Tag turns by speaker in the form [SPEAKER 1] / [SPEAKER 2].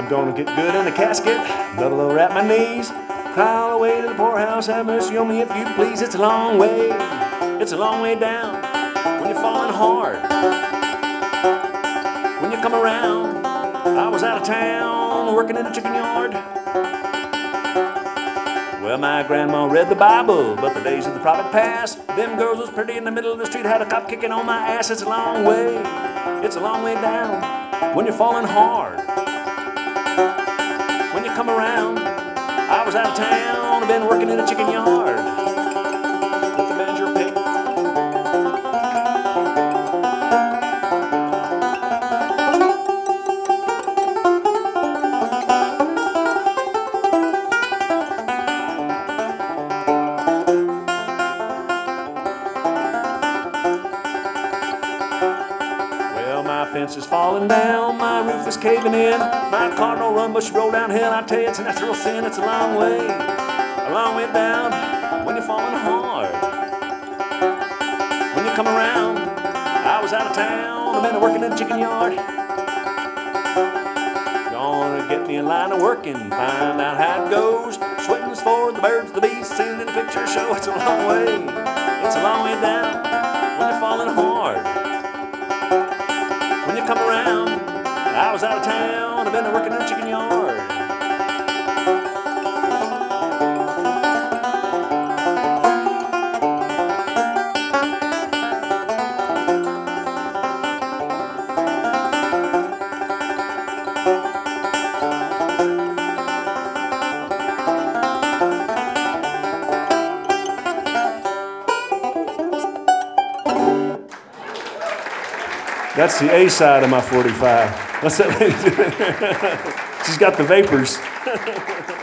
[SPEAKER 1] Gonna get good in the casket, double over at my knees. Cry all the way to the poorhouse, have mercy on me if you please. It's a long way down when you're falling hard. When you come around, I was out of town working in a chicken yard. Well, my grandma read the Bible, but the days of the prophet passed. Them girls was pretty in the middle of the street, had a cop kicking on my ass. It's a long way down when you're falling hard. When you come around, I was out of town, I've been working in a chicken yard. Let the banjo pick. Well, my fence is falling down, my roof is caving in, my car don't run but she roll downhill. I tell you, it's a natural sin. It's a long way down when you're falling hard. When you come around, I was out of town, I've been working in a chicken yard. Gonna get me a line of working, find out how it goes. Sweating's for the birds, the bees, singing in the picture show. It's a long way down when you're falling hard. When you come around, I was out of town, I've been working in a chicken yard. That's the A side of my 45. That's that. She's got the vapors.